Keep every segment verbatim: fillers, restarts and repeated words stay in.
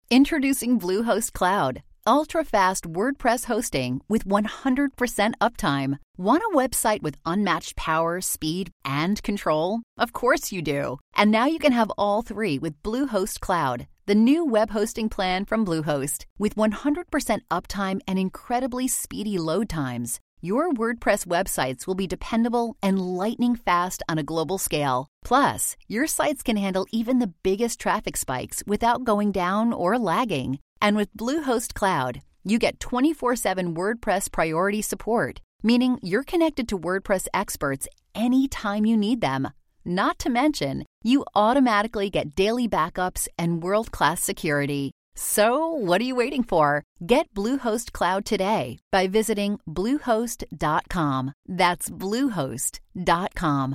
Introducing Bluehost Cloud, ultra-fast WordPress hosting with one hundred percent uptime. Want a website with unmatched power, speed, and control? Of course you do. And now you can have all three with Bluehost Cloud, the new web hosting plan from Bluehost. With one hundred percent uptime and incredibly speedy load times, your WordPress websites will be dependable and lightning fast on a global scale. Plus, your sites can handle even the biggest traffic spikes without going down or lagging. And with Bluehost Cloud, you get twenty-four seven WordPress priority support, meaning you're connected to WordPress experts anytime you need them. Not to mention, you automatically get daily backups and world-class security. So, what are you waiting for? Get Bluehost Cloud today by visiting bluehost dot com. That's bluehost dot com.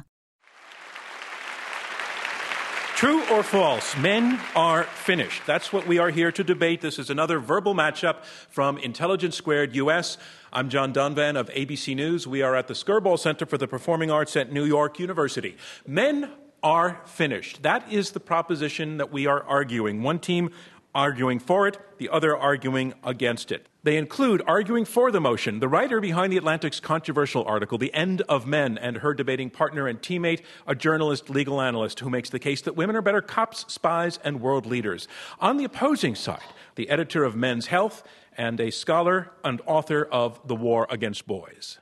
True or false? Men are finished. That's what we are here to debate. This is another verbal matchup from Intelligence Squared U S. I'm John Donvan of A B C News. We are at the Skirball Center for the Performing Arts at New York University. Men are finished. That is the proposition that we are arguing. One team arguing for it, the other arguing against it. They include arguing for the motion, the writer behind The Atlantic's controversial article, The End of Men, and her debating partner and teammate, a journalist, legal analyst, who makes the case that women are better cops, spies, and world leaders. On the opposing side, the editor of Men's Health and a scholar and author of The War Against Boys.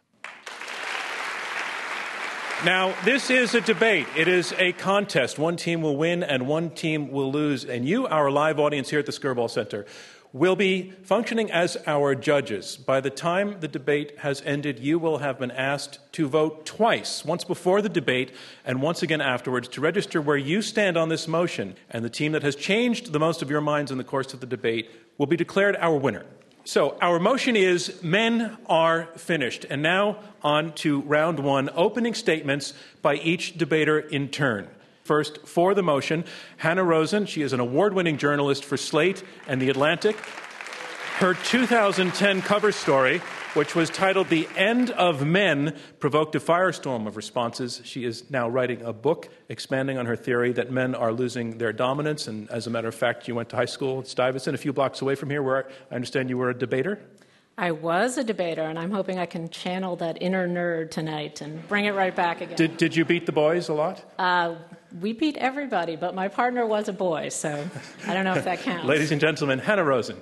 Now, this is a debate. It is a contest. One team will win and one team will lose. And you, our live audience here at the Skirball Center, will be functioning as our judges. By the time the debate has ended, you will have been asked to vote twice, once before the debate and once again afterwards, to register where you stand on this motion. And the team that has changed the most of your minds in the course of the debate will be declared our winner. So our motion is men are finished. And now on to round one, opening statements by each debater in turn. First, for the motion, Hannah Rosen. She is an award-winning journalist for Slate and The Atlantic. Her two thousand ten cover story, which was titled The End of Men, provoked a firestorm of responses. She is now writing a book expanding on her theory that men are losing their dominance. And as a matter of fact, you went to high school at Stuyvesant, a few blocks away from here, where I understand you were a debater. I was a debater, and I'm hoping I can channel that inner nerd tonight and bring it right back again. Did, did you beat the boys a lot? Uh, we beat everybody, but my partner was a boy, so I don't know if that counts. Ladies and gentlemen, Hannah Rosen.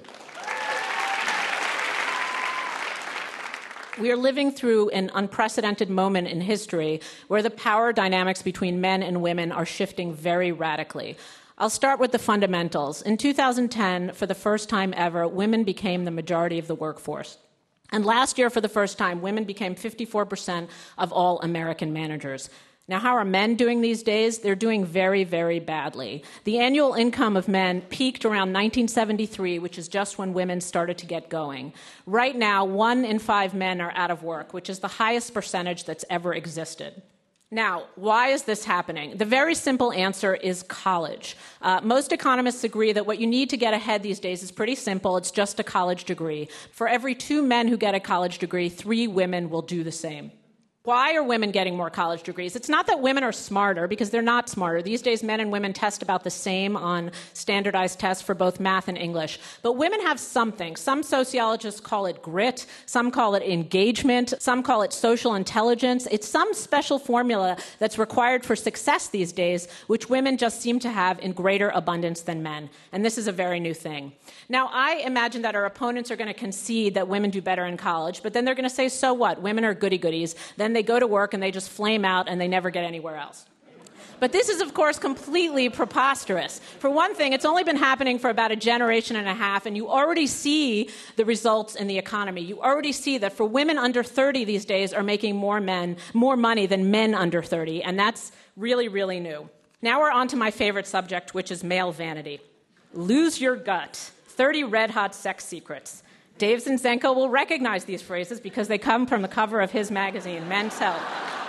We are living through an unprecedented moment in history where the power dynamics between men and women are shifting very radically. I'll start with the fundamentals. In two thousand ten, for the first time ever, women became the majority of the workforce. And last year, for the first time, women became fifty-four percent of all American managers. Now, how are men doing these days? They're doing very, very badly. The annual income of men peaked around nineteen seventy-three, which is just when women started to get going. Right now, one in five men are out of work, which is the highest percentage that's ever existed. Now, why is this happening? The very simple answer is college. Uh, most economists agree that what you need to get ahead these days is pretty simple. It's just a college degree. For every two men who get a college degree, three women will do the same. Why are women getting more college degrees? It's not that women are smarter, because they're not smarter. These days, men and women test about the same on standardized tests for both math and English. But women have something. Some sociologists call it grit. Some call it engagement. Some call it social intelligence. It's some special formula that's required for success these days, which women just seem to have in greater abundance than men. And this is a very new thing. Now, I imagine that our opponents are going to concede that women do better in college, but then they're going to say, so what? Women are goody-goodies. Then they go to work and they just flame out and they never get anywhere else. But this is, of course, completely preposterous. For one thing, it's only been happening for about a generation and a half, and you already see the results in the economy. You already see that for women under thirty these days are making more men, more money than men under thirty, and that's really, really new. Now we're on to my favorite subject, which is male vanity. Lose your gut. thirty red-hot sex secrets. Dave Zinczenko will recognize these phrases because they come from the cover of his magazine, Men's Health.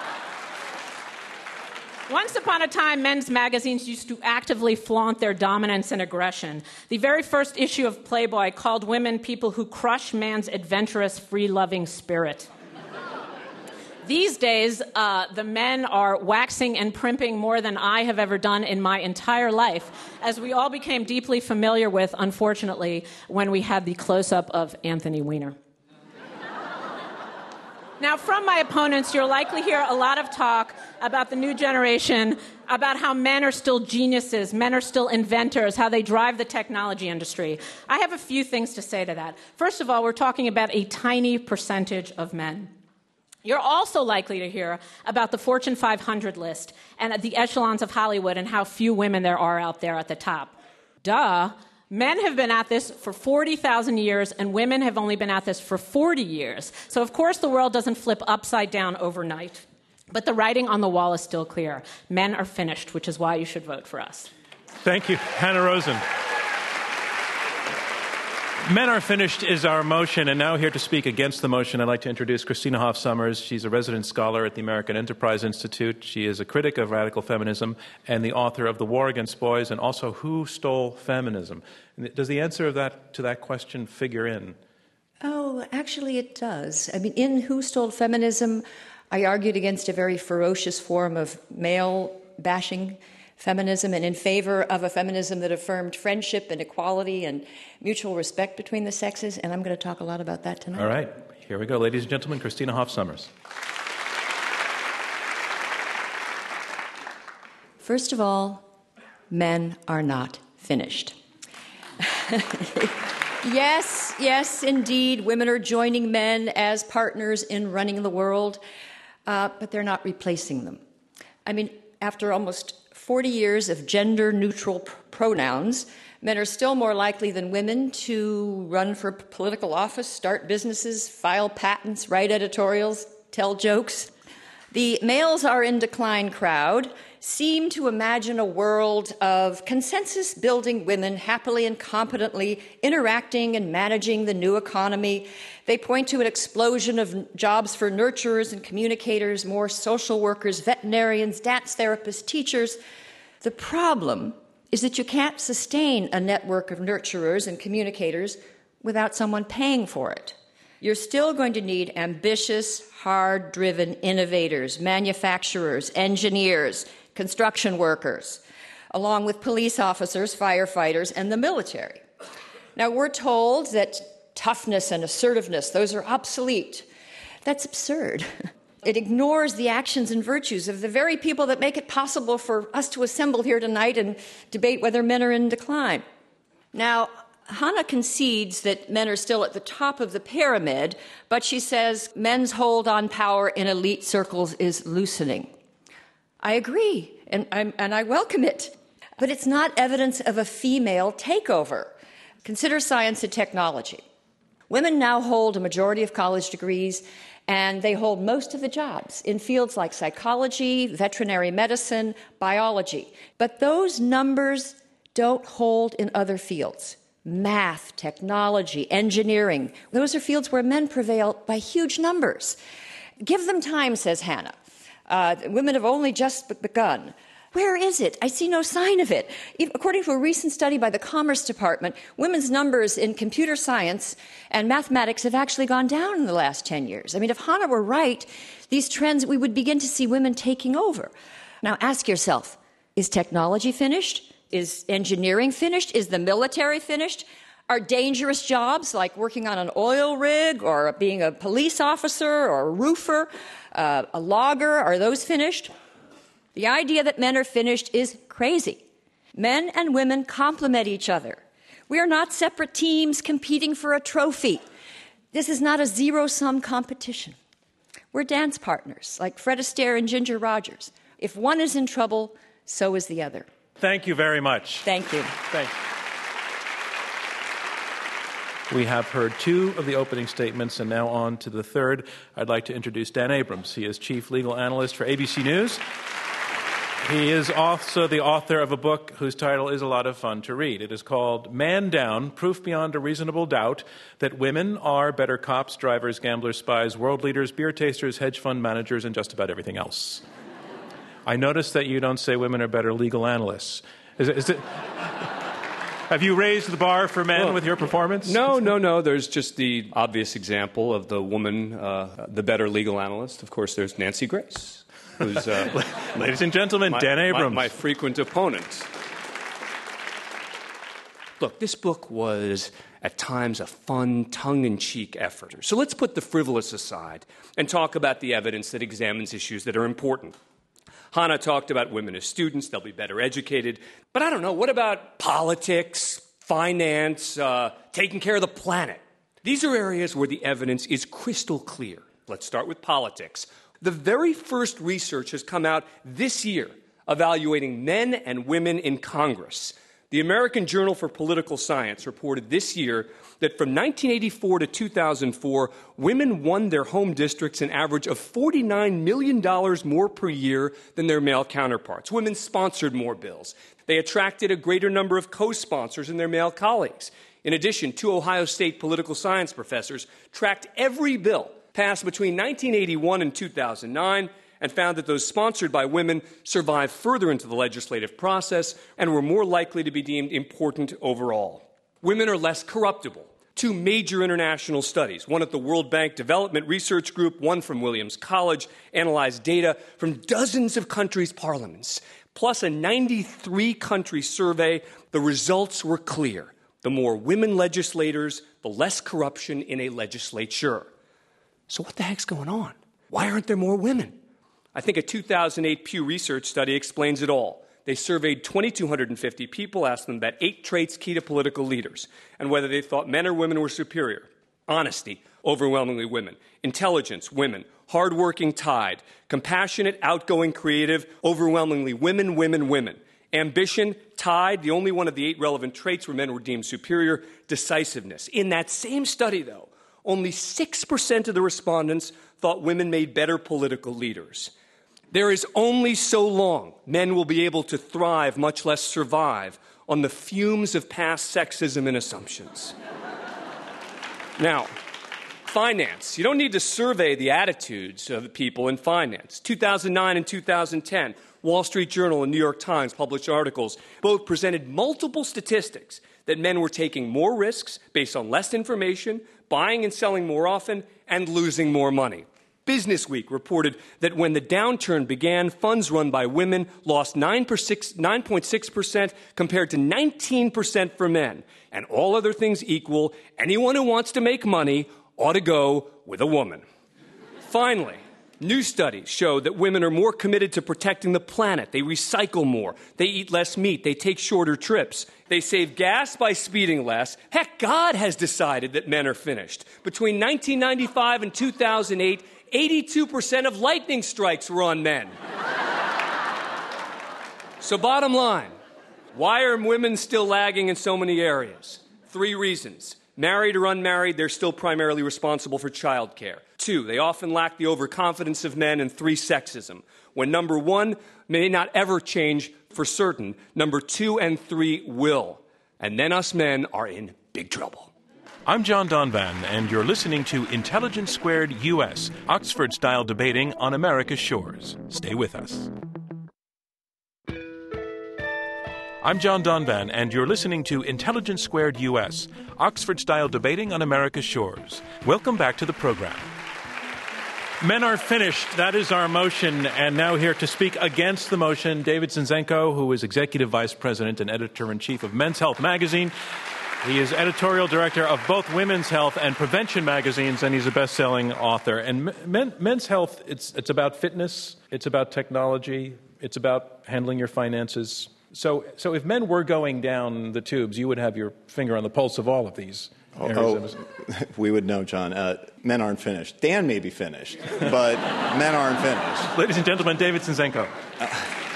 Once upon a time, men's magazines used to actively flaunt their dominance and aggression. The very first issue of Playboy called women people who crush man's adventurous, free-loving spirit. These days, uh, the men are waxing and primping more than I have ever done in my entire life, as we all became deeply familiar with, unfortunately, when we had the close-up of Anthony Weiner. Now, from my opponents, you'll likely hear a lot of talk about the new generation, about how men are still geniuses, men are still inventors, how they drive the technology industry. I have a few things to say to that. First of all, we're talking about a tiny percentage of men. You're also likely to hear about the Fortune five hundred list and the echelons of Hollywood and how few women there are out there at the top. Duh. Men have been at this for forty thousand years, and women have only been at this for forty years. So, of course, the world doesn't flip upside down overnight. But the writing on the wall is still clear. Men are finished, which is why you should vote for us. Thank you. Hannah Rosen. Men are finished is our motion, and now here to speak against the motion, I'd like to introduce Christina Hoff Sommers. She's a resident scholar at the American Enterprise Institute. She is a critic of radical feminism and the author of The War Against Boys and also Who Stole Feminism? Does the answer of that to that question figure in? Oh, actually it does. I mean, in Who Stole Feminism, I argued against a very ferocious form of male-bashing feminism and in favor of a feminism that affirmed friendship and equality and mutual respect between the sexes, and I'm going to talk a lot about that tonight. All right. Here we go. Ladies and gentlemen, Christina Hoff Sommers. First of all, men are not finished. Yes, yes, indeed, women are joining men as partners in running the world, uh, but they're not replacing them. I mean, after almost forty years of gender-neutral pr- pronouns, men are still more likely than women to run for political office, start businesses, file patents, write editorials, tell jokes. The males are in decline crowd seem to imagine a world of consensus-building women happily and competently interacting and managing the new economy. They point to an explosion of jobs for nurturers and communicators, more social workers, veterinarians, dance therapists, teachers. The problem is that you can't sustain a network of nurturers and communicators without someone paying for it. You're still going to need ambitious, hard-driven innovators, manufacturers, engineers, construction workers, along with police officers, firefighters, and the military. Now, we're told that toughness and assertiveness, those are obsolete. That's absurd. It ignores the actions and virtues of the very people that make it possible for us to assemble here tonight and debate whether men are in decline. Now, Hannah concedes that men are still at the top of the pyramid, but she says men's hold on power in elite circles is loosening. I agree, and, I'm, and I welcome it, but it's not evidence of a female takeover. Consider science and technology. Women now hold a majority of college degrees, and they hold most of the jobs in fields like psychology, veterinary medicine, biology. But those numbers don't hold in other fields. Math, technology, engineering, those are fields where men prevail by huge numbers. Give them time, says Hannah. Uh, women have only just begun. Where is it? I see no sign of it. According to a recent study by the Commerce Department, women's numbers in computer science and mathematics have actually gone down in the last ten years. I mean, if Hannah were right, these trends, we would begin to see women taking over. Now, ask yourself, is technology finished? Is engineering finished? Is the military finished? Are dangerous jobs like working on an oil rig or being a police officer or a roofer, uh, a logger, are those finished? The idea that men are finished is crazy. Men and women complement each other. We are not separate teams competing for a trophy. This is not a zero-sum competition. We're dance partners like Fred Astaire and Ginger Rogers. If one is in trouble, so is the other. Thank you very much. Thank you. Thank you. We have heard two of the opening statements, and now on to the third. I'd like to introduce Dan Abrams. He is Chief Legal Analyst for A B C News. He is also the author of a book whose title is a lot of fun to read. It is called Man Down, Proof Beyond a Reasonable Doubt that Women Are Better Cops, Drivers, Gamblers, Spies, World Leaders, Beer Tasters, Hedge Fund Managers, and just about everything else. I notice that you don't say women are better legal analysts. Is it... Is it Have you raised the bar for men well, with your performance? No, no, no. There's just the obvious example of the woman, uh, the better legal analyst. Of course, there's Nancy Grace, who's, uh, ladies and gentlemen, my, Dan Abrams. My, my frequent opponent. Look, this book was at times a fun, tongue-in-cheek effort. So let's put the frivolous aside and talk about the evidence that examines issues that are important. Hannah talked about women as students. They'll be better educated. But I don't know, what about politics, finance, uh, taking care of the planet? These are areas where the evidence is crystal clear. Let's start with politics. The very first research has come out this year evaluating men and women in Congress. The American Journal for Political Science reported this year that from nineteen eighty-four to two thousand four, women won their home districts an average of forty-nine million dollars more per year than their male counterparts. Women sponsored more bills. They attracted a greater number of co-sponsors than their male colleagues. In addition, two Ohio State political science professors tracked every bill passed between nineteen eighty-one and two thousand nine and found that those sponsored by women survived further into the legislative process and were more likely to be deemed important overall. Women are less corruptible. Two major international studies, one at the World Bank Development Research Group, one from Williams College, analyzed data from dozens of countries' parliaments, plus a ninety-three country survey. The results were clear. The more women legislators, the less corruption in a legislature. So what the heck's going on? Why aren't there more women? I think a two thousand eight Pew Research study explains it all. They surveyed two thousand two hundred fifty people, asked them about eight traits key to political leaders, and whether they thought men or women were superior. Honesty, overwhelmingly women. Intelligence, women. Hardworking, tied. Compassionate, outgoing, creative, overwhelmingly women, women, women. Ambition, tied. The only one of the eight relevant traits where men were deemed superior. Decisiveness. In that same study, though, only six percent of the respondents thought women made better political leaders. There is only so long men will be able to thrive, much less survive, on the fumes of past sexism and assumptions. Now, finance. You don't need to survey the attitudes of people in finance. two thousand nine and two thousand ten, Wall Street Journal and New York Times published articles. Both presented multiple statistics that men were taking more risks based on less information, buying and selling more often, and losing more money. Business Week reported that when the downturn began, funds run by women lost nine point six percent compared to nineteen percent for men. And all other things equal, anyone who wants to make money ought to go with a woman. Finally, new studies show that women are more committed to protecting the planet. They recycle more. They eat less meat. They take shorter trips. They save gas by speeding less. Heck, God has decided that men are finished. Between nineteen ninety-five and two thousand eight, eighty-two percent of lightning strikes were on men. So bottom line, why are women still lagging in so many areas? Three reasons. Married or unmarried, they're still primarily responsible for child care. Two, they often lack the overconfidence of men. And three, sexism. When number one may not ever change for certain, number two and three will. And then us men are in big trouble. I'm John Donvan, and you're listening to Intelligence Squared U S, Oxford-style debating on America's shores. Stay with us. I'm John Donvan, and you're listening to Intelligence Squared U S, Oxford-style debating on America's shores. Welcome back to the program. Men are finished. That is our motion. And now here to speak against the motion, David Zinczenko, who is Executive Vice President and Editor-in-Chief of Men's Health magazine. He is editorial director of both Women's Health and Prevention magazines, and he's a best-selling author. And men, Men's Health, it's, it's about fitness, it's about technology, it's about handling your finances. So, so if men were going down the tubes, you would have your finger on the pulse of all of these areas. Oh, oh we would know, John. Uh, men aren't finished. Dan may be finished, but men aren't finished. Ladies and gentlemen, David Zinczenko. Uh,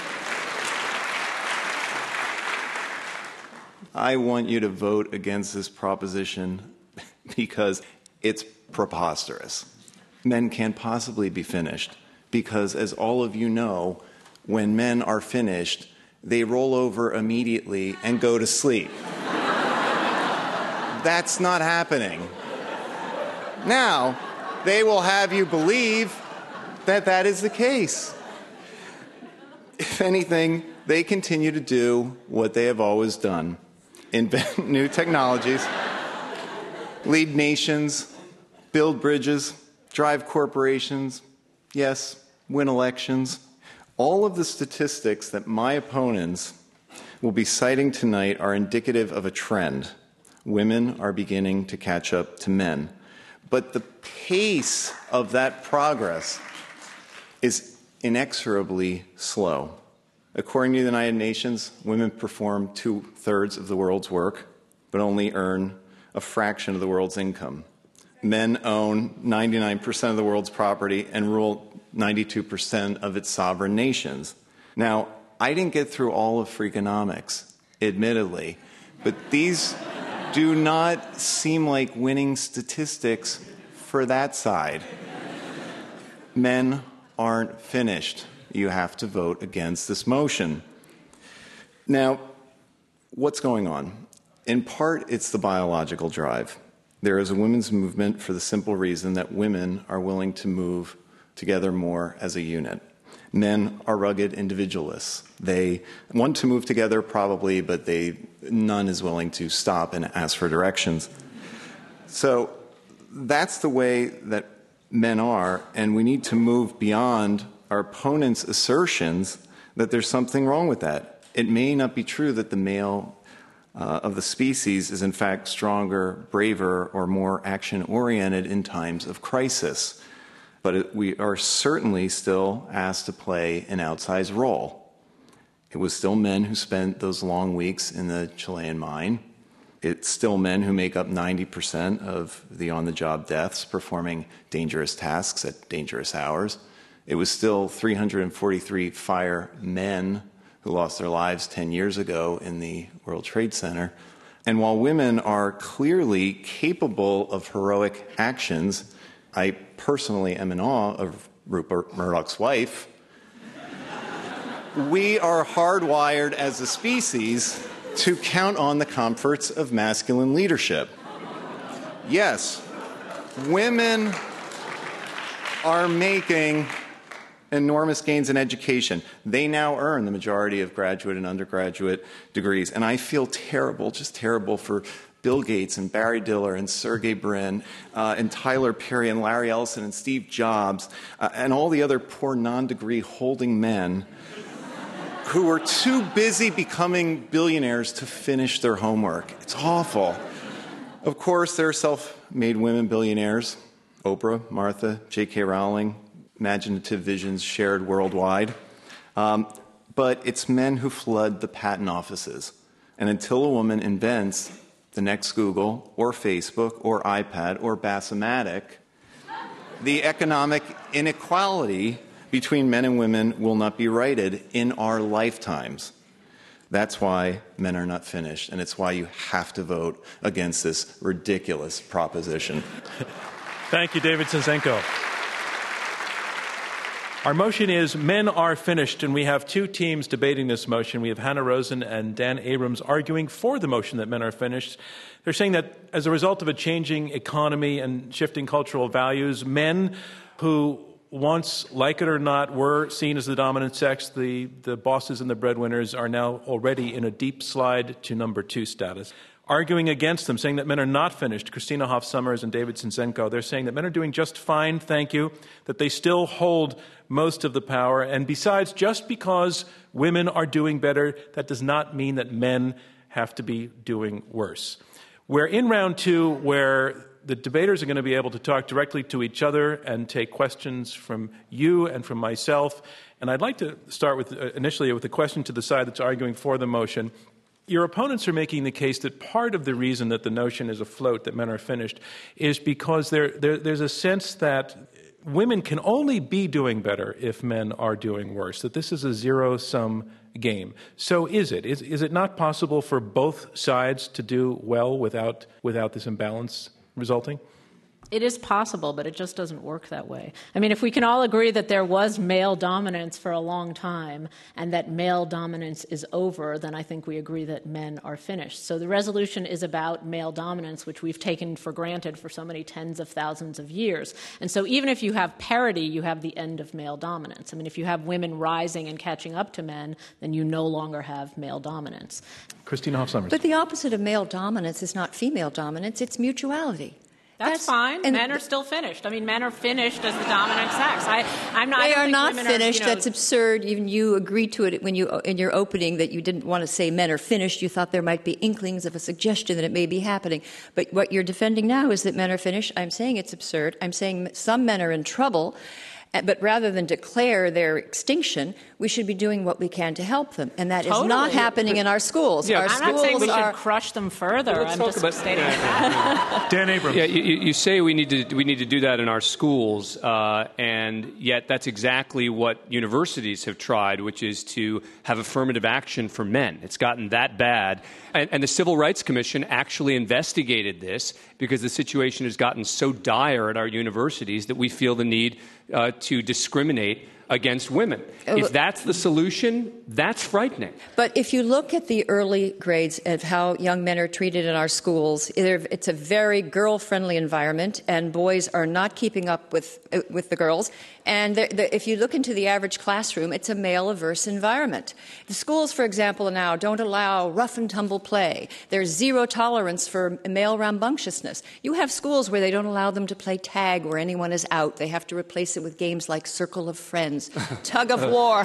I want you to vote against this proposition because it's preposterous. Men can't possibly be finished because, as all of you know, when men are finished, they roll over immediately and go to sleep. That's not happening. Now, they will have you believe that that is the case. If anything, they continue to do what they have always done. invent new technologies, lead nations, build bridges, drive corporations, yes, win elections. All of the statistics that my opponents will be citing tonight are indicative of a trend. Women are beginning to catch up to men. But the pace of that progress is inexorably slow. According to the United Nations, women perform two-thirds of the world's work, but only earn a fraction of the world's income. Men own ninety-nine percent of the world's property and rule ninety-two percent of its sovereign nations. Now, I didn't get through all of Freakonomics, admittedly, but these do not seem like winning statistics for that side. Men aren't finished. You have to vote against this motion. Now, what's going on? In part, it's the biological drive. There is a women's movement for the simple reason that women are willing to move together more as a unit. Men are rugged individualists. They want to move together probably, but they none is willing to stop and ask for directions. So that's the way that men are, and we need to move beyond our opponent's assertions that there's something wrong with that. It may not be true that the male uh, of the species is in fact stronger, braver, or more action-oriented in times of crisis. But it, we are certainly still asked to play an outsized role. It was still men who spent those long weeks in the Chilean mine. It's still men who make up ninety percent of the on-the-job deaths performing dangerous tasks at dangerous hours. It was still three hundred forty-three firemen who lost their lives ten years ago in the World Trade Center. And while women are clearly capable of heroic actions, I personally am in awe of Rupert Murdoch's wife. We are hardwired as a species to count on the comforts of masculine leadership. Yes, women are making enormous gains in education. They now earn the majority of graduate and undergraduate degrees. And I feel terrible, just terrible for Bill Gates and Barry Diller and Sergey Brin uh, and Tyler Perry and Larry Ellison and Steve Jobs uh, and all the other poor non-degree holding men who were too busy becoming billionaires to finish their homework. It's awful. Of course, there are self-made women billionaires. Oprah, Martha, J K Rowling, imaginative visions shared worldwide. Um, but it's men who flood the patent offices. And until a woman invents the next Google or Facebook or iPad or Bassomatic, the economic inequality between men and women will not be righted in our lifetimes. That's why men are not finished, and it's why you have to vote against this ridiculous proposition. Thank you, David Zinczenko. Our motion is men are finished, and we have two teams debating this motion. We have Hannah Rosen and Dan Abrams arguing for the motion that men are finished. They're saying that as a result of a changing economy and shifting cultural values, men who once, like it or not, were seen as the dominant sex, the, the bosses and the breadwinners, are now already in a deep slide to number two status. Arguing against them, saying that men are not finished, Christina Hoff Sommers and David Zinczenko, they're saying that men are doing just fine, thank you, that they still hold most of the power. And besides, just because women are doing better, that does not mean that men have to be doing worse. We're in round two, where the debaters are going to be able to talk directly to each other and take questions from you and from myself. And I'd like to start with uh, initially with a question to the side that's arguing for the motion. Your opponents are making the case that part of the reason that the notion is afloat, that men are finished, is because there, there, there's a sense that women can only be doing better if men are doing worse, that this is a zero-sum game. So is it? Is, is it not possible for both sides to do well without, without this imbalance resulting? It is possible, but it just doesn't work that way. I mean, if we can all agree that there was male dominance for a long time and that male dominance is over, then I think we agree that men are finished. So the resolution is about male dominance, which we've taken for granted for so many tens of thousands of years. And so even if you have parity, you have the end of male dominance. I mean, if you have women rising and catching up to men, then you no longer have male dominance. Christina Hoff Sommers. But the opposite of male dominance is not female dominance, it's mutuality. That's, That's fine. And men are still finished. I mean, men are finished as the dominant sex. I, I'm not. They I are not finished. Are, you know, That's absurd. Even you agreed to it when you, in your opening, that you didn't want to say men are finished. You thought there might be inklings of a suggestion that it may be happening. But what you're defending now is that men are finished. I'm saying it's absurd. I'm saying some men are in trouble. But rather than declare their extinction, we should be doing what we can to help them. And that totally. is not happening but, in our schools. Yeah, our I'm schools not saying we are, should crush them further. I'm just about, stating yeah, that. Dan Abrams. Yeah, you, you say we need to we need to do that in our schools, uh, and yet that's exactly what universities have tried, which is to have affirmative action for men. It's gotten that bad. And, and the Civil Rights Commission actually investigated this because the situation has gotten so dire at our universities that we feel the need uh, to discriminate against women. If that's the solution, that's frightening. But if you look at the early grades of how young men are treated in our schools, it's a very girl-friendly environment, and boys are not keeping up with with the girls. And the, the, if you look into the average classroom, it's a male-averse environment. The schools, for example, now don't allow rough-and-tumble play. There's zero tolerance for male rambunctiousness. You have schools where they don't allow them to play tag where anyone is out. They have to replace it with games like Circle of Friends, Tug of War.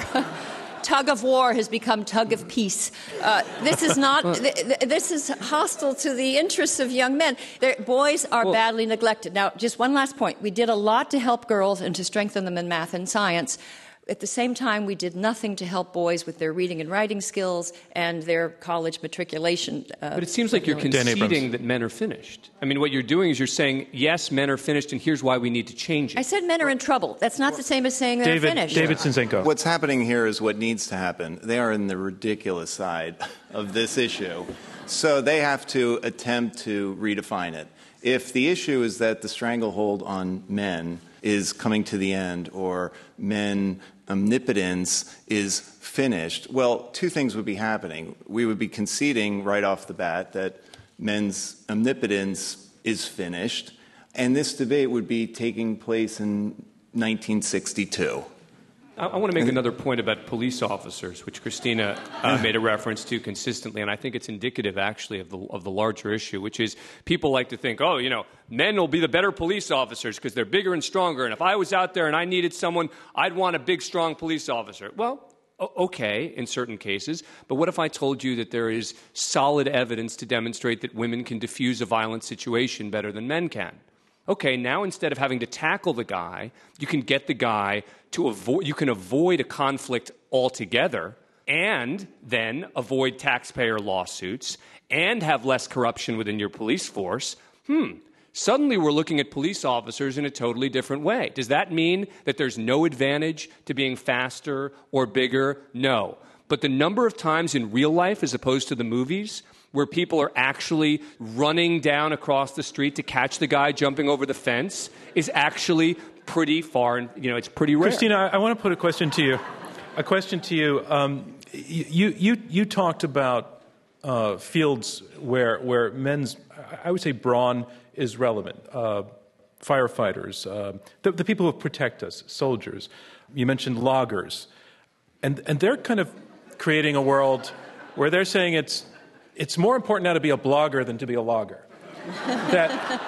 Tug of war has become tug of peace. Uh, this is not. Th- th- this is hostile to the interests of young men. They're, boys are well, badly neglected. Now, just one last point. We did a lot to help girls and to strengthen them in math and science. At the same time, we did nothing to help boys with their reading and writing skills and their college matriculation. Uh, but it seems like you're conceding that men are finished. I mean, what you're doing is you're saying, yes, men are finished, and here's why we need to change it. I said men are in trouble. That's not the same as saying they're David, finished. David Zinczenko. What's happening here is what needs to happen. They are in the ridiculous side of this issue. So they have to attempt to redefine it. If the issue is that the stranglehold on men is coming to the end, or men omnipotence is finished, well, two things would be happening. We would be conceding right off the bat that men's omnipotence is finished, and this debate would be taking place in nineteen sixty-two. I, I want to make another point about police officers, which Christina uh, made a reference to consistently, and I think it's indicative, actually, of the of the larger issue, which is people like to think, oh, you know, men will be the better police officers because they're bigger and stronger, and if I was out there and I needed someone, I'd want a big, strong police officer. Well, okay, in certain cases, but what if I told you that there is solid evidence to demonstrate that women can diffuse a violent situation better than men can? Okay, now instead of having to tackle the guy, you can get the guy to avoid, you can avoid a conflict altogether and then avoid taxpayer lawsuits and have less corruption within your police force. Hmm. Suddenly we're looking at police officers in a totally different way. Does that mean that there's no advantage to being faster or bigger? No. But the number of times in real life as opposed to the movies where people are actually running down across the street to catch the guy jumping over the fence is actually pretty far, you know, it's pretty rare. Christina, I want to put a question to you. A question to you. Um, you, you, you talked about uh, fields where, where men's, I would say brawn is relevant. Uh, firefighters, uh, the, the people who protect us, soldiers. You mentioned loggers. And, and they're kind of creating a world where they're saying it's it's more important now to be a blogger than to be a logger. that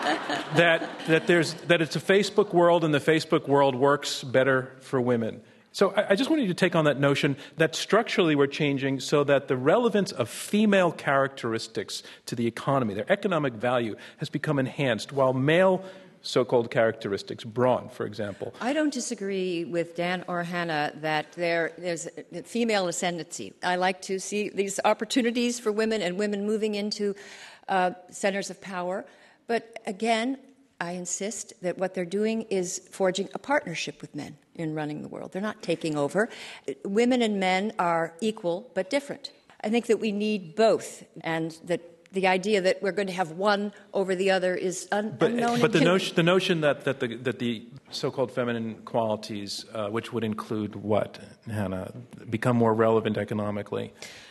that that there's that it's a Facebook world, and the Facebook world works better for women. So I, I just wanted you to take on that notion that structurally we're changing so that the relevance of female characteristics to the economy, their economic value, has become enhanced, while male so-called characteristics, brawn, for example. I don't disagree with Dan or Hannah that there, there's a female ascendancy. I like to see these opportunities for women and women moving into uh, centers of power. But again, I insist that what they're doing is forging a partnership with men in running the world. They're not taking over. Women and men are equal but different. I think that we need both, and that the idea that we're going to have one over the other is un- but, unknown. But the can, notion, the notion that, that, the, that the so-called feminine qualities, uh, which would include what, Hannah, become more relevant economically?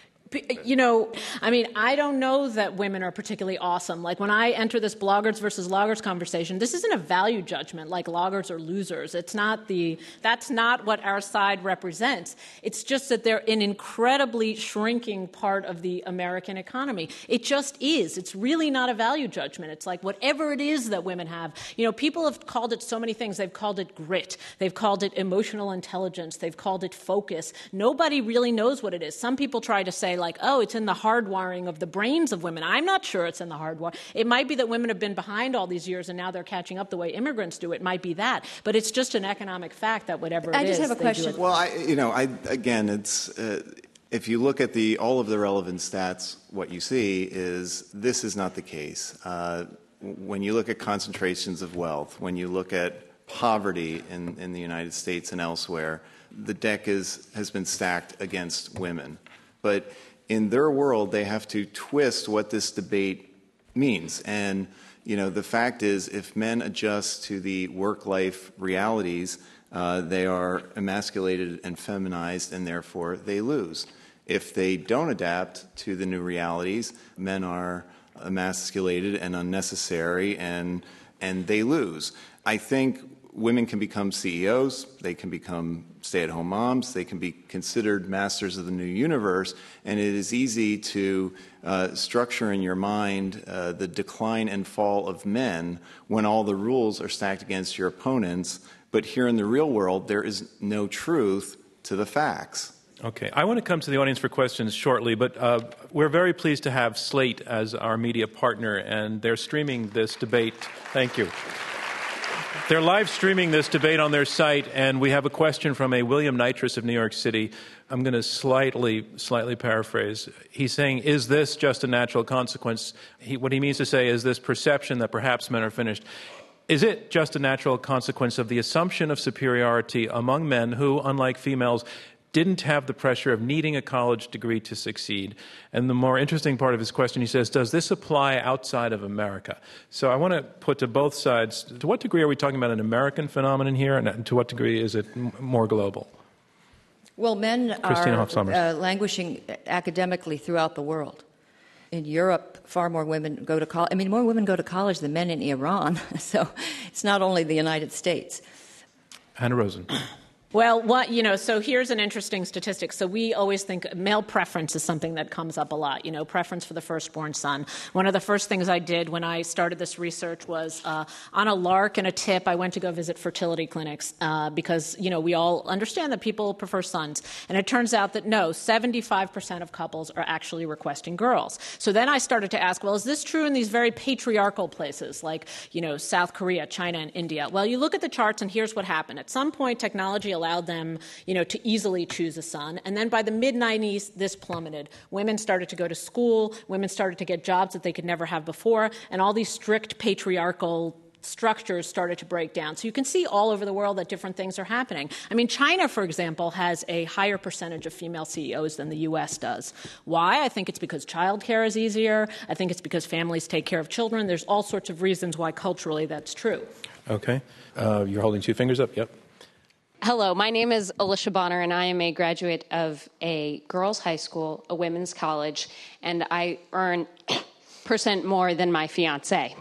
You know, I mean, I don't know that women are particularly awesome. Like when I enter this bloggers versus loggers conversation, this isn't a value judgment like loggers are losers. It's not the, that's not what our side represents. It's just that they're an incredibly shrinking part of the American economy. It just is. It's really not a value judgment. It's like whatever it is that women have. You know, people have called it so many things. They've called it grit. They've called it emotional intelligence. They've called it focus. Nobody really knows what it is. Some people try to say, like, oh, it's in the hardwiring of the brains of women. I'm not sure it's in the hardwiring. It might be that women have been behind all these years and now they're catching up the way immigrants do. It might be that. But it's just an economic fact that whatever it is. I just have a question. Well, I, you know, I, again, it's uh, if you look at the all of the relevant stats, what you see is this is not the case. Uh, when you look at concentrations of wealth, when you look at poverty in, in the United States and elsewhere, the deck is, has been stacked against women. But in their world, they have to twist what this debate means. And, you know, the fact is, if men adjust to the work-life realities, uh, they are emasculated and feminized, and therefore they lose. If they don't adapt to the new realities, men are emasculated and unnecessary, and and they lose. I think women can become C E Os, they can become stay-at-home moms, they can be considered masters of the new universe, and it is easy to uh, structure in your mind uh, the decline and fall of men when all the rules are stacked against your opponents, but here in the real world, there is no truth to the facts. Okay. I want to come to the audience for questions shortly, but uh, we're very pleased to have Slate as our media partner, and they're streaming this debate. Thank you. They're live streaming this debate on their site, and we have a question from a William Nitrous of New York City. I'm going to slightly, slightly paraphrase. He's saying, is this just a natural consequence? He, what he means to say is this perception that perhaps men are finished. Is it just a natural consequence of the assumption of superiority among men who, unlike females, didn't have the pressure of needing a college degree to succeed? And the more interesting part of his question, he says, does this apply outside of America? So I want to put to both sides, to what degree are we talking about an American phenomenon here, and to what degree is it m- more global? Well, men Christina are Hoff-Sommers. uh, languishing academically throughout the world. In Europe, far more women go to college. I mean, more women go to college than men in Iran. So it's not only the United States. Hannah Rosen. Well, what, you know, so here's an interesting statistic. So we always think male preference is something that comes up a lot, you know, preference for the firstborn son. One of the first things I did when I started this research was uh, on a lark and a tip, I went to go visit fertility clinics uh, because, you know, we all understand that people prefer sons. And it turns out that no, seventy-five percent of couples are actually requesting girls. So then I started to ask, well, is this true in these very patriarchal places like, you know, South Korea, China, and India? Well, you look at the charts and here's what happened. At some point, technology allowed allowed them, you know, to easily choose a son. And then by the mid nineties, this plummeted. Women started to go to school. Women started to get jobs that they could never have before. And all these strict patriarchal structures started to break down. So you can see all over the world that different things are happening. I mean, China, for example, has a higher percentage of female C E Os than the U S does. Why? I think it's because childcare is easier. I think it's because families take care of children. There's all sorts of reasons why culturally that's true. Okay. Uh, you're holding two fingers up. Yep. Hello, my name is Alicia Bonner, and I am a graduate of a girls' high school, a women's college, and I earn percent more than my fiancé.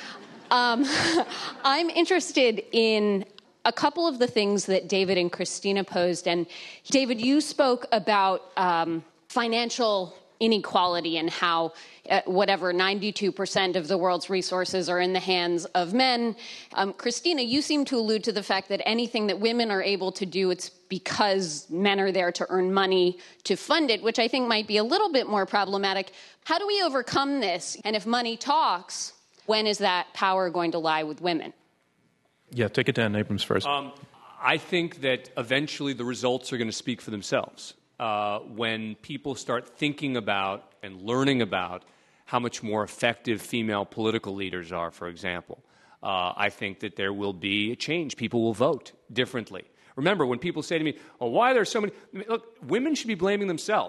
Um, I'm interested in a couple of the things that David and Christina posed. And David, you spoke about um, financial inequality and how uh, whatever ninety-two percent of the world's resources are in the hands of men. Um, Christina, you seem to allude to the fact that anything that women are able to do, it's because men are there to earn money to fund it, which I think might be a little bit more problematic. How do we overcome this? And if money talks, when is that power going to lie with women? Yeah, take it down, Abrams first. Um, I think that eventually the results are going to speak for themselves. Uh, when people start thinking about and learning about how much more effective female political leaders are, for example, uh, I think that there will be a change. People will vote differently. Remember, when people say to me, oh, why are there so many? Look, women should be blaming themselves.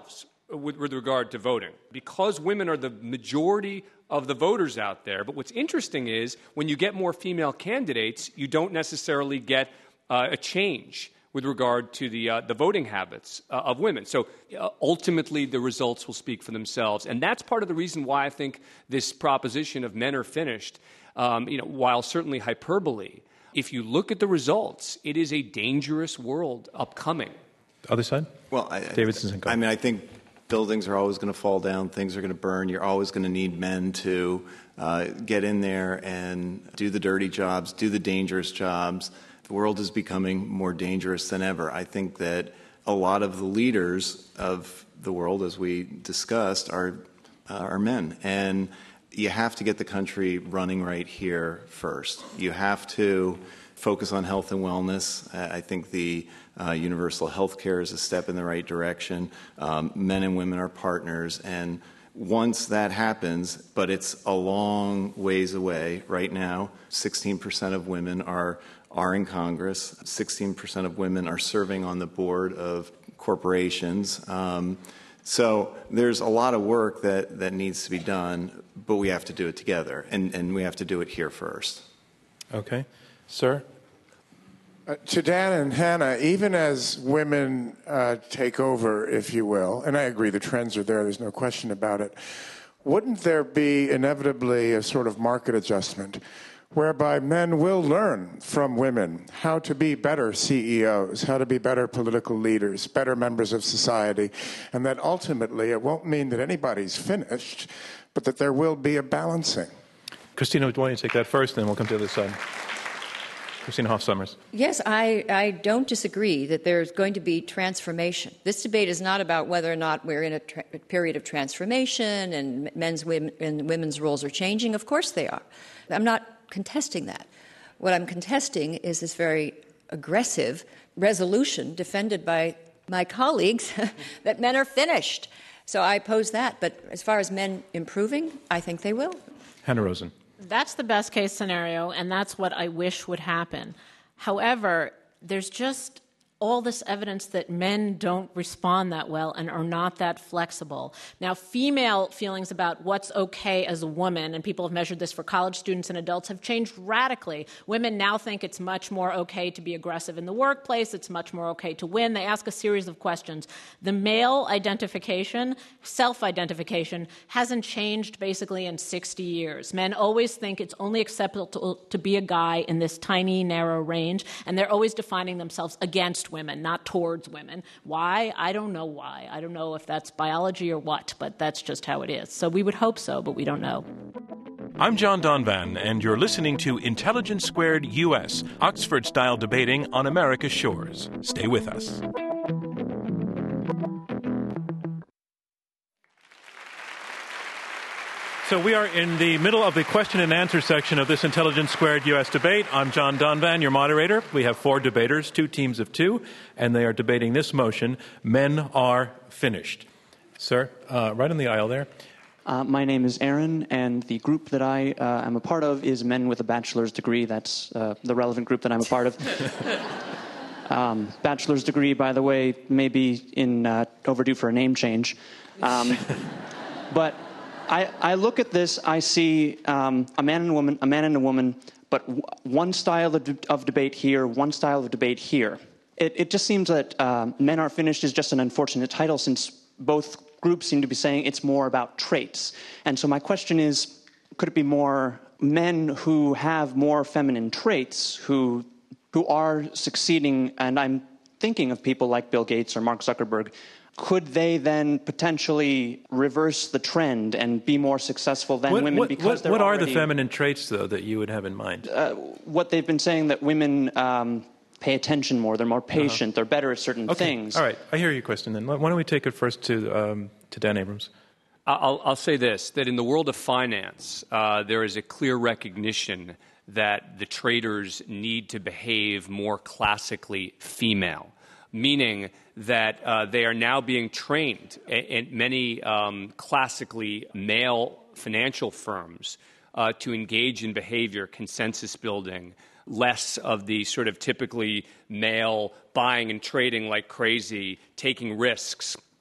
with, with regard to voting, because women are the majority of the voters out there. But what's interesting is when you get more female candidates, you don't necessarily get uh, a change with regard to the uh, the voting habits uh, of women. So uh, ultimately, the results will speak for themselves, and that's part of the reason why I think this proposition of men are finished, um, you know, while certainly hyperbole, if you look at the results, it is a dangerous world upcoming. Other side? Well, I, David I, I mean, I think buildings are always going to fall down. Things are going to burn. You're always going to need men to uh, get in there and do the dirty jobs, do the dangerous jobs. The world is becoming more dangerous than ever. I think that a lot of the leaders of the world, as we discussed, are uh, are men. And you have to get the country running right here first. You have to focus on health and wellness. I think the uh, universal health care is a step in the right direction. Um, men and women are partners. And once that happens, but it's a long ways away right now, sixteen percent of women are are in Congress. sixteen percent of women are serving on the board of corporations. Um, so there's a lot of work that, that needs to be done, but we have to do it together, and, and we have to do it here first. Okay. Sir? Uh, to Dan and Hannah, even as women uh, take over, if you will, and I agree the trends are there, there's no question about it, wouldn't there be inevitably a sort of market adjustment whereby men will learn from women how to be better C E Os, how to be better political leaders, better members of society, and that ultimately it won't mean that anybody's finished, but that there will be a balancing? Christina, why don't you take that first, and then we'll come to the other side. Christina Hoff Sommers. Yes, I, I don't disagree that there's going to be transformation. This debate is not about whether or not we're in a tra- period of transformation and men's women, and women's roles are changing. Of course they are. I'm not contesting that. What I'm contesting is this very aggressive resolution defended by my colleagues that men are finished. So I oppose that. But as far as men improving, I think they will. Hannah Rosen. That's the best case scenario, and that's what I wish would happen. However, there's just all this evidence that men don't respond that well and are not that flexible. Now, female feelings about what's okay as a woman, and people have measured this for college students and adults, have changed radically. Women now think it's much more okay to be aggressive in the workplace. It's much more okay to win. They ask a series of questions. The male identification, self-identification, hasn't changed basically in sixty years. Men always think it's only acceptable to, to be a guy in this tiny, narrow range, and they're always defining themselves against women, not towards women. Why? I don't know why. I don't know if that's biology or what, but that's just how it is. So we would hope so, but we don't know. I'm John Donvan, and you're listening to Intelligence Squared U S, Oxford-style debating on America's shores. Stay with us. So we are in the middle of the question and answer section of this Intelligence Squared U S debate. I'm John Donvan, your moderator. We have four debaters, two teams of two, and they are debating this motion, men are finished. Sir, uh, right in the aisle there. Uh, my name is Aaron, and the group that I uh, am a part of is Men with a Bachelor's Degree. That's uh, the relevant group that I'm a part of. um, bachelor's degree, by the way, may be in uh, overdue for a name change. Um, but I, I look at this, I see um, a man and a woman, a man and a woman, but w- one style of, de- of debate here, one style of debate here. It, it just seems that uh, Men Are Finished is just an unfortunate title, since both groups seem to be saying it's more about traits. And so my question is, could it be more men who have more feminine traits, who who are succeeding, and I'm thinking of people like Bill Gates or Mark Zuckerberg, could they then potentially reverse the trend and be more successful than what, women? What, because what, they're what are already, the feminine traits, though, that you would have in mind? Uh, what they've been saying, that women um, pay attention more, they're more patient, uh-huh. they're better at certain okay. things. All right, I hear your question then. Why don't we take it first to um, to Dan Abrams? I'll, I'll say this, that in the world of finance, uh, there is a clear recognition that the traders need to behave more classically female, meaning that uh, they are now being trained in many um, classically male financial firms uh, to engage in behavior, consensus building, less of the sort of typically male buying and trading like crazy, taking risks,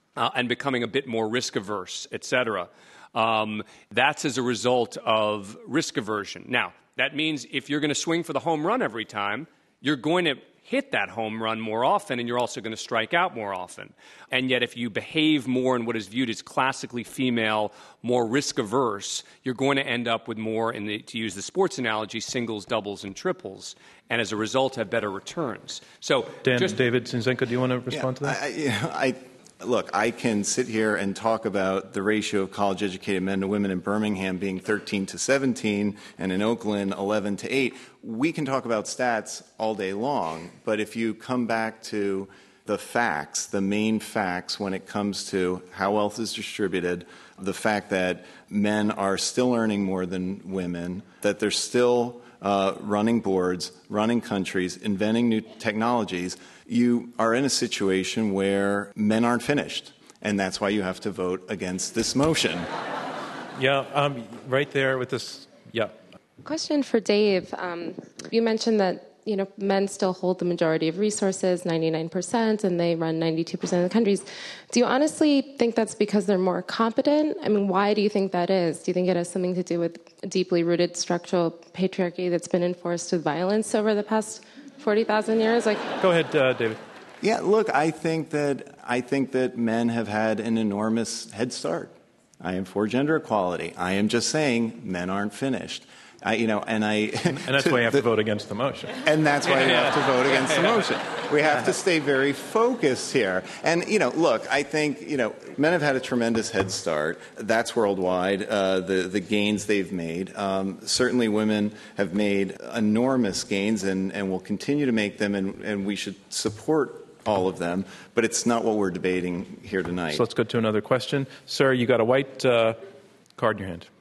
uh, and becoming a bit more risk averse, et cetera. Um, that's as a result of risk aversion. Now, that means if you're going to swing for the home run every time, you're going to hit that home run more often, and you're also going to strike out more often. And yet, if you behave more in what is viewed as classically female, more risk-averse, you're going to end up with more, in the, to use the sports analogy, singles, doubles, and triples, and as a result, have better returns. So, Dan, just, David Zinczenko, do you want to respond yeah, to that? I, yeah, I, look, I can sit here and talk about the ratio of college-educated men to women in Birmingham being thirteen to seventeen, and in Oakland, eleven to eight. We can talk about stats all day long, but if you come back to the facts, the main facts when it comes to how wealth is distributed, the fact that men are still earning more than women, that they're still uh, running boards, running countries, inventing new technologies, you are in a situation where men aren't finished. And that's why you have to vote against this motion. Yeah, um, right there with this, yeah. Question for Dave. Um, you mentioned that, you know, men still hold the majority of resources, ninety-nine percent, and they run ninety-two percent of the countries. Do you honestly think that's because they're more competent? I mean, why do you think that is? Do you think it has something to do with a deeply rooted structural patriarchy that's been enforced with violence over the past forty thousand years? Like, Go ahead, uh, David. Yeah, look, I think that I think that men have had an enormous head start. I am for gender equality. I am just saying men aren't finished. I, you know, and I and that's why you have the, to vote against the motion. And that's why you have to vote against the motion. We have to stay very focused here. And you know, look, I think you know, men have had a tremendous head start. That's worldwide. Uh, the the gains they've made. Um, certainly, women have made enormous gains, and, and will continue to make them. And, and we should support all of them. But it's not what we're debating here tonight. So let's go to another question, sir. You got a white uh, card in your hand.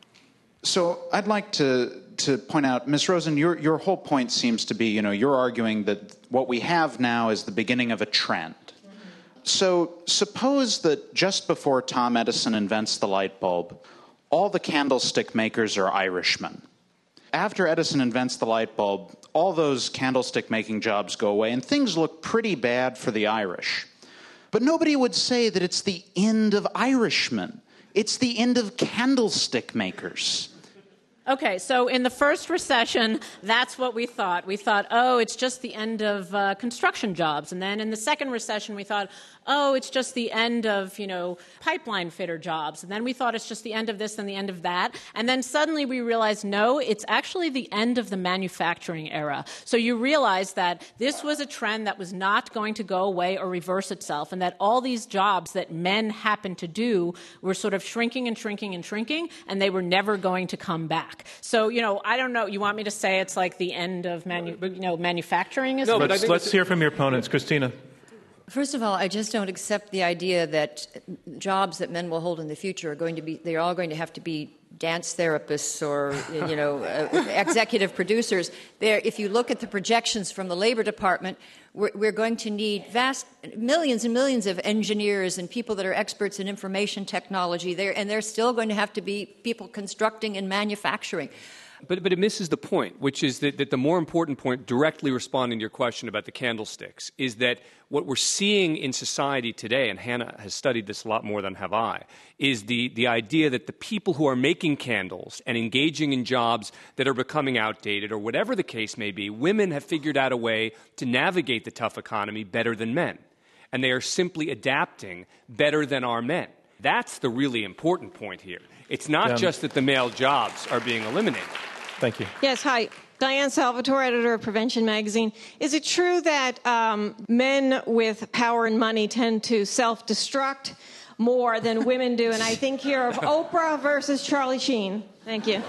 So I'd like to to point out, Miz Rosen, your your whole point seems to be, you know, you're arguing that what we have now is the beginning of a trend. Mm-hmm. So suppose that just before Tom Edison invents the light bulb, all the candlestick makers are Irishmen. After Edison invents the light bulb, all those candlestick making jobs go away, and things look pretty bad for the Irish. But nobody would say that it's the end of Irishmen. It's the end of candlestick makers. Okay, so in the first recession, that's what we thought. We thought, oh, it's just the end of uh, construction jobs. And then in the second recession, we thought, oh, it's just the end of, you know, pipeline fitter jobs. And then we thought it's just the end of this and the end of that. And then suddenly we realized, no, it's actually the end of the manufacturing era. So you realize that this was a trend that was not going to go away or reverse itself, and that all these jobs that men happened to do were sort of shrinking and shrinking and shrinking, and they were never going to come back. So, you know, I don't know. You want me to say it's like the end of manu- you know, manufacturing? Is no, but let's, let's hear from your opponents. Christina. First of all, I just don't accept the idea that jobs that men will hold in the future are going to be, they're all going to have to be dance therapists or, you know, uh, executive producers. There, if you look at the projections from the Labor Department, we're, we're going to need vast millions and millions of engineers and people that are experts in information technology there, and there's still going to have to be people constructing and manufacturing. But, but it misses the point, which is that, that the more important point, directly responding to your question about the candlesticks, is that what we're seeing in society today, and Hannah has studied this a lot more than have I, is the, the idea that the people who are making candles and engaging in jobs that are becoming outdated, or whatever the case may be, women have figured out a way to navigate the tough economy better than men. And they are simply adapting better than our men. That's the really important point here. It's not um, just that the male jobs are being eliminated. Thank you. Yes, hi. Diane Salvatore, editor of Prevention Magazine. Is it true that um, men with power and money tend to self-destruct more than women do? And I think here of Oprah versus Charlie Sheen. Thank you. Or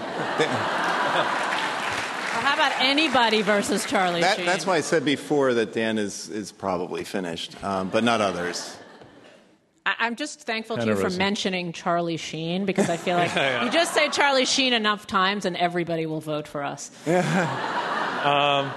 how about anybody versus Charlie that, Sheen? That's why I said before that Dan is, is probably finished, um, but not others. I'm just thankful to Hannah you for Rosen. mentioning Charlie Sheen, because I feel like yeah. you just say Charlie Sheen enough times and everybody will vote for us. um,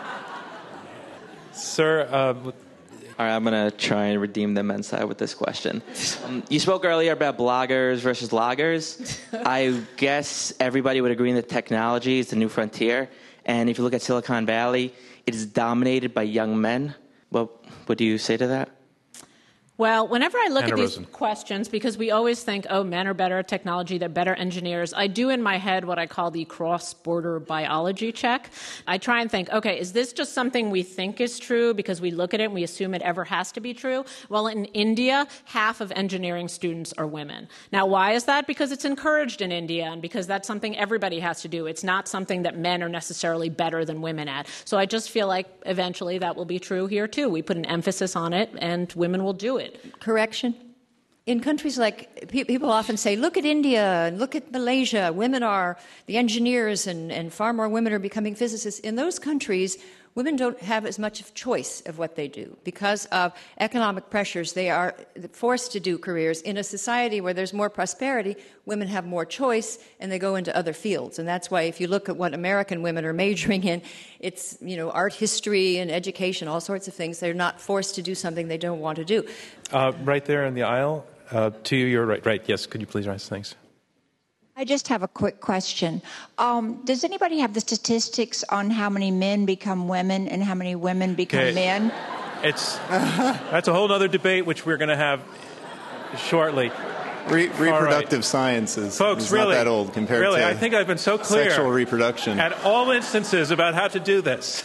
sir, uh, all right, I'm going to try and redeem the men's side with this question. Um, you spoke earlier about bloggers versus loggers. I guess everybody would agree that technology is the new frontier. And if you look at Silicon Valley, it is dominated by young men. Well, what do you say to that? Well, whenever I look Hannah at these Rosen. questions, because we always think, oh, men are better at technology, they're better engineers, I do in my head what I call the cross-border biology check. I try and think, okay, is this just something we think is true because we look at it and we assume it ever has to be true? Well, in India, half of engineering students are women. Now, why is that? Because it's encouraged in India and because that's something everybody has to do. It's not something that men are necessarily better than women at. So I just feel like eventually that will be true here, too. We put an emphasis on it, and women will do it. Correction. In countries like, pe- people often say, look at India and look at Malaysia. Women are the engineers and, and far more women are becoming physicists. In those countries, women don't have as much of choice of what they do. Because of economic pressures, they are forced to do careers. In a society where there's more prosperity, women have more choice and they go into other fields. And that's why if you look at what American women are majoring in, it's, you know, art history and education, all sorts of things. They're not forced to do something they don't want to do. Uh, right there in the aisle, uh, to your right. Right, yes, could you please rise? Thanks. I just have a quick question. Um, does anybody have the statistics on how many men become women and how many women become Okay. men? It's that's a whole other debate which we're going to have shortly. Re- reproductive right. sciences Folks, is really, not that old compared really, to I think I've been so clear sexual reproduction. at all instances about how to do this.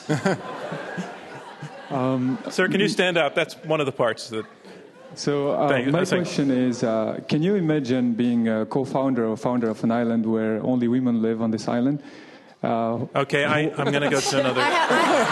um, Sir, can you stand up? That's one of the parts that... So uh, Thank you. my Thank- question is, uh, can you imagine being a co-founder or founder of an island where only women live on this island? Uh, okay, I, I'm going to go to another... I have,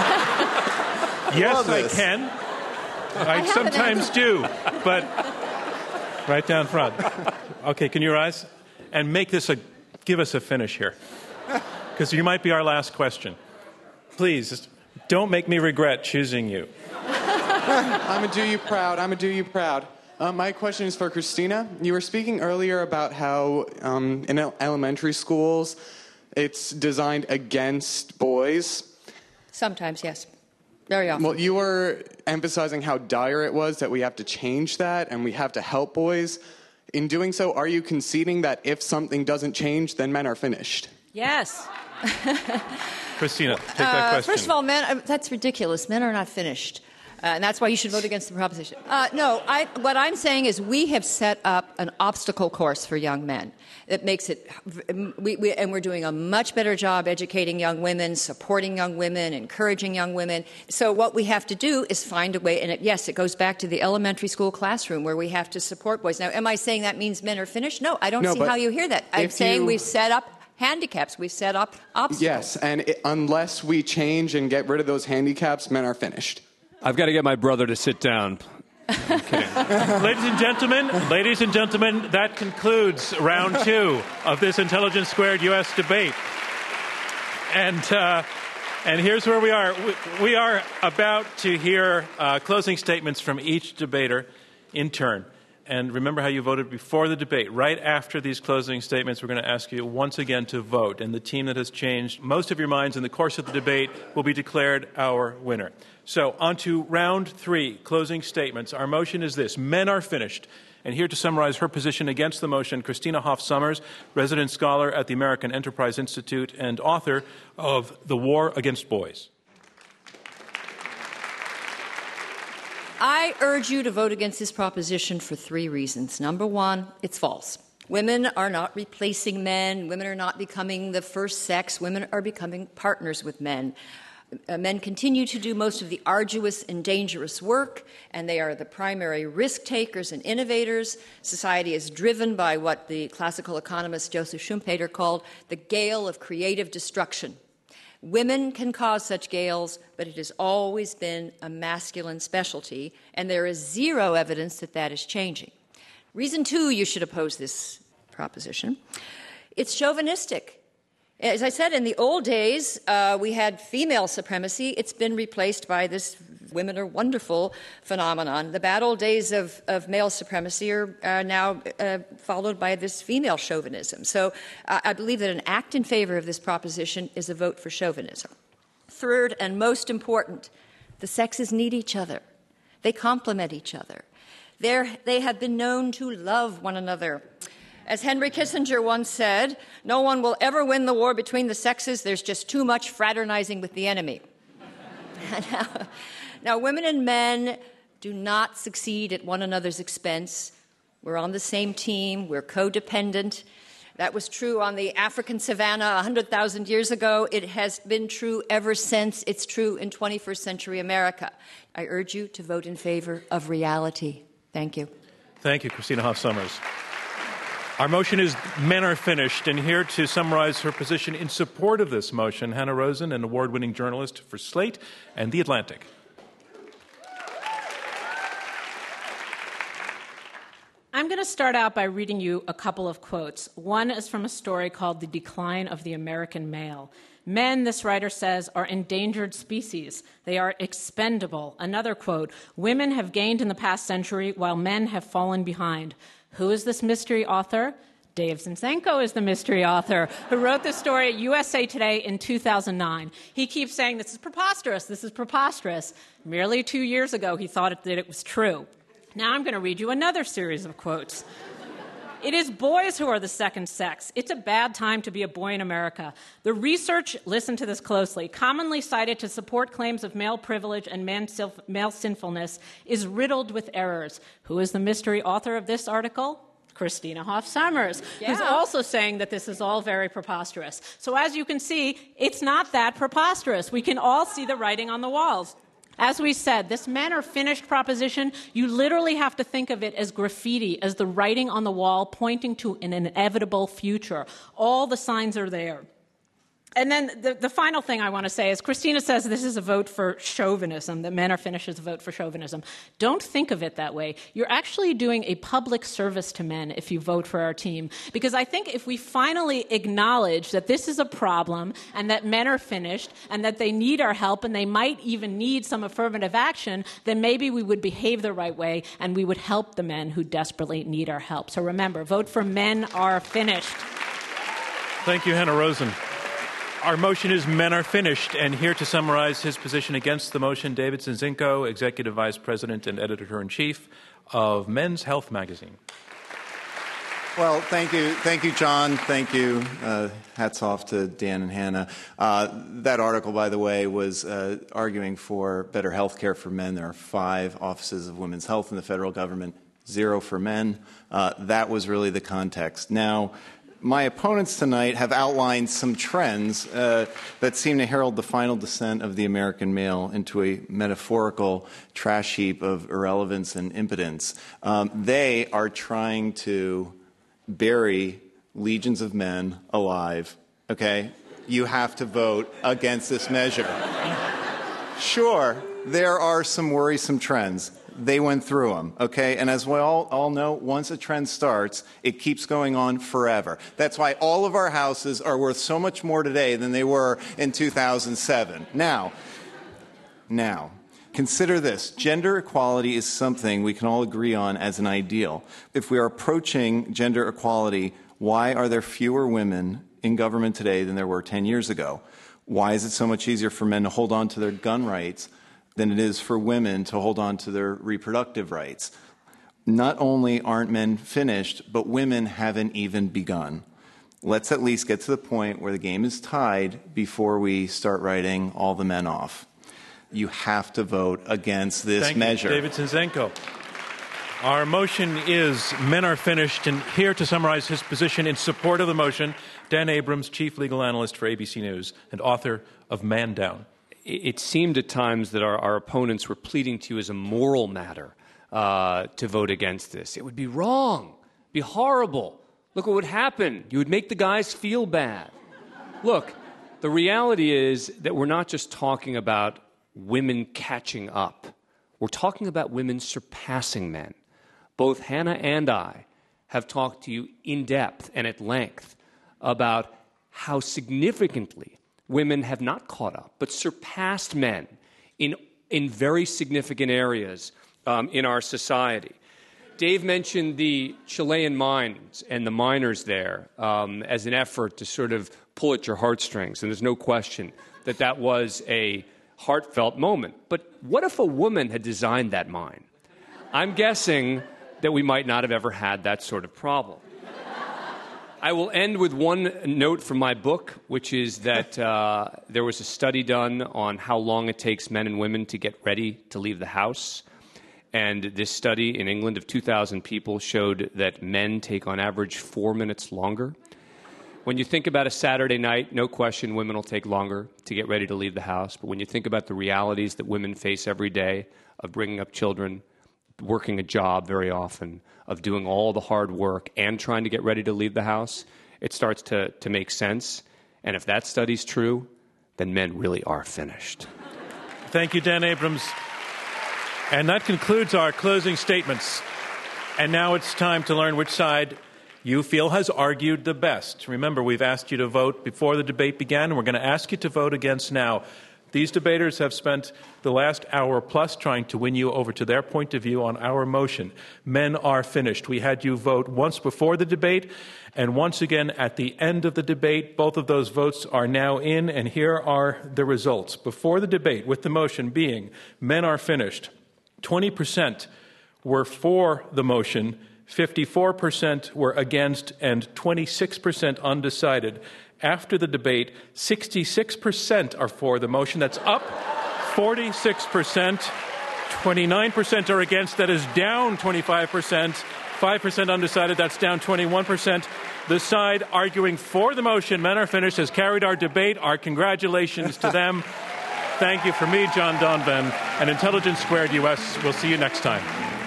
I, yes, I this. can. I, have sometimes do, but right down front. Okay, can you rise? And make this a... Give us a finish here. Because you might be our last question. Please, don't make me regret choosing you. I'm a do you proud. I'm a do you proud. Um, my question is for Christina. You were speaking earlier about how um, in el- elementary schools it's designed against boys. sometimes, yes. Very often. Well, you were emphasizing how dire it was that we have to change that and we have to help boys. In doing so, are you conceding that if something doesn't change, then men are finished? Yes. Christina, take Uh, that question. First of all, men, uh, that's ridiculous. Men are not finished. Uh, and that's why you should vote against the proposition. Uh, no, I, what I'm saying is we have set up an obstacle course for young men. It makes it, we, we, and we're doing a much better job educating young women, supporting young women, encouraging young women. So what we have to do is find a way, and it, yes, it goes back to the elementary school classroom where we have to support boys. Now, am I saying that means men are finished? No, I don't No, see but how you hear that. I'm if saying you- we've set up handicaps. We've set up obstacles. Yes, and it, unless we change and get rid of those handicaps, men are finished. I've got to get my brother to sit down. Ladies and gentlemen, ladies and gentlemen, that concludes round two of this Intelligence Squared U S debate. And uh, and here's where we are. We, we are about to hear uh, closing statements from each debater in turn. And remember how you voted before the debate. Right after these closing statements, we're going to ask you once again to vote. And the team that has changed most of your minds in the course of the debate will be declared our winner. So on to round three, closing statements. Our motion is this: men are finished. And here to summarize her position against the motion, Christina Hoff Sommers, resident scholar at the American Enterprise Institute and author of The War Against Boys. I urge you to vote against this proposition for three reasons. Number one, it's false. Women are not replacing men. Women are not becoming the first sex. Women are becoming partners with men. Uh, men continue to do most of the arduous and dangerous work, and they are the primary risk takers and innovators. Society is driven by what the classical economist Joseph Schumpeter called the gale of creative destruction. Women can cause such gales, but it has always been a masculine specialty, and there is zero evidence that that is changing. Reason two, you should oppose this proposition. It's chauvinistic. As I said, in the old days, uh, we had female supremacy. It's been replaced by this women are wonderful phenomenon. The bad old days of, of male supremacy are uh, now uh, followed by this female chauvinism. So uh, I believe that an act in favor of this proposition is a vote for chauvinism. Third, and most important, the sexes need each other. They complement each other. They're, they have been known to love one another. As Henry Kissinger once said, no one will ever win the war between the sexes. There's just too much fraternizing with the enemy. now, now, women and men do not succeed at one another's expense. We're on the same team. We're codependent. That was true on the African savannah one hundred thousand years ago. It has been true ever since. It's true in twenty-first century America. I urge you to vote in favor of reality. Thank you. Thank you, Christina Hoff Sommers. Our motion is Men Are Finished, and here to summarize her position in support of this motion, Hannah Rosen, an award-winning journalist for Slate and The Atlantic. I'm going to start out by reading you a couple of quotes. One is from a story called The Decline of the American Male. Men, this writer says, are endangered species. They are expendable. Another quote, women have gained in the past century while men have fallen behind. Who is this mystery author? Dave Zinczenko is the mystery author who wrote this story at U S A Today in two thousand nine. He keeps saying, this is preposterous, this is preposterous. Merely two years ago, he thought it, that it was true. Now I'm going to read you another series of quotes. It is boys who are the second sex. It's a bad time to be a boy in America. The research, listen to this closely, commonly cited to support claims of male privilege and male sinfulness is riddled with errors. Who is the mystery author of this article? Christina Hoff Sommers, yeah. Who's also saying that this is all very preposterous. So as you can see, it's not that preposterous. We can all see the writing on the walls. As we said, this men are finished proposition, you literally have to think of it as graffiti, as the writing on the wall pointing to an inevitable future. All the signs are there. And then the, the final thing I want to say is Christina says this is a vote for chauvinism, that men are finished is a vote for chauvinism. Don't think of it that way. You're actually doing a public service to men if you vote for our team. Because I think if we finally acknowledge that this is a problem and that men are finished and that they need our help and they might even need some affirmative action, then maybe we would behave the right way and we would help the men who desperately need our help. So remember, vote for Men Are Finished. Thank you, Hannah Rosen. Our motion is Men Are Finished, and here to summarize his position against the motion, David Zinczenko, Executive Vice President and Editor-in-Chief of Men's Health magazine. Well, thank you. Thank you, John. Thank you. Uh, hats off to Dan and Hannah. Uh, that article, by the way, was uh, arguing for better health care for men. There are five offices of women's health in the federal government, zero for men. Uh, that was really the context. Now, my opponents tonight have outlined some trends uh, that seem to herald the final descent of the American male into a metaphorical trash heap of irrelevance and impotence. Um, they are trying to bury legions of men alive, okay? You have to vote against this measure. Sure, there are some worrisome trends. They went through them, okay? And as we all, all know, once a trend starts, it keeps going on forever. That's why all of our houses are worth so much more today than they were in two thousand seven. Now, now, consider this. Gender equality is something we can all agree on as an ideal. If we are approaching gender equality, why are there fewer women in government today than there were ten years ago? Why is it so much easier for men to hold on to their gun rights than it is for women to hold on to their reproductive rights? Not only aren't men finished, but women haven't even begun. Let's at least get to the point where the game is tied before we start writing all the men off. You have to vote against this Thank measure. You, David Zinczenko. Our motion is Men Are Finished, and here to summarize his position in support of the motion, Dan Abrams, Chief Legal Analyst for A B C News and author of Man Down. It seemed at times that our, our opponents were pleading to you as a moral matter uh, to vote against this. It would be wrong, be horrible. Look what would happen. You would make the guys feel bad. Look, the reality is that we're not just talking about women catching up. We're talking about women surpassing men. Both Hannah and I have talked to you in depth and at length about how significantly women have not caught up, but surpassed men in, in very significant areas um, in our society. Dave mentioned the Chilean mines and the miners there um, as an effort to sort of pull at your heartstrings, and there's no question that that was a heartfelt moment. But what if a woman had designed that mine? I'm guessing that we might not have ever had that sort of problem. I will end with one note from my book, which is that uh, there was a study done on how long it takes men and women to get ready to leave the house. And this study in England of two thousand people showed that men take on average four minutes longer. When you think about a Saturday night, no question women will take longer to get ready to leave the house. But when you think about the realities that women face every day of bringing up children, working a job very often, of doing all the hard work and trying to get ready to leave the house, it starts to, to make sense. And if that study's true, then men really are finished. Thank you, Dan Abrams. And that concludes our closing statements. And now it's time to learn which side you feel has argued the best. Remember, we've asked you to vote before the debate began, and we're going to ask you to vote against now. These debaters have spent the last hour plus trying to win you over to their point of view on our motion. Men are finished. We had you vote once before the debate and once again at the end of the debate. Both of those votes are now in, and here are the results. Before the debate, with the motion being men are finished, twenty percent were for the motion, fifty-four percent were against, and twenty-six percent undecided. After the debate, sixty-six percent are for the motion. That's up forty-six percent. twenty-nine percent are against. That is down twenty-five percent. five percent undecided. That's down twenty-one percent. The side arguing for the motion, men are finished, has carried our debate. Our congratulations to them. Thank you from me, John Donvan, and Intelligence Squared U S. We'll see you next time.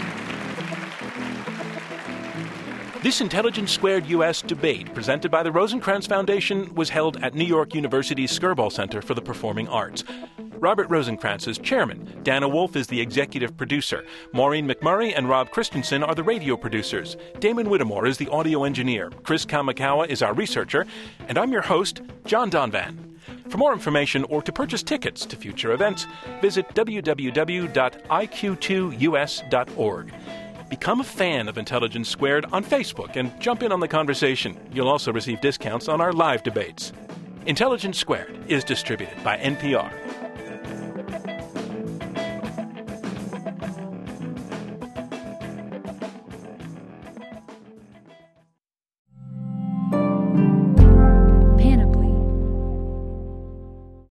This Intelligence Squared U S debate, presented by the Rosencrantz Foundation, was held at New York University's Skirball Center for the Performing Arts. Robert Rosencrantz is chairman. Dana Wolf is the executive producer. Maureen McMurray and Rob Christensen are the radio producers. Damon Whittemore is the audio engineer. Chris Kamakawa is our researcher. And I'm your host, John Donvan. For more information or to purchase tickets to future events, visit w w w dot i q two u s dot org. Become a fan of Intelligence Squared on Facebook and jump in on the conversation. You'll also receive discounts on our live debates. Intelligence Squared is distributed by N P R.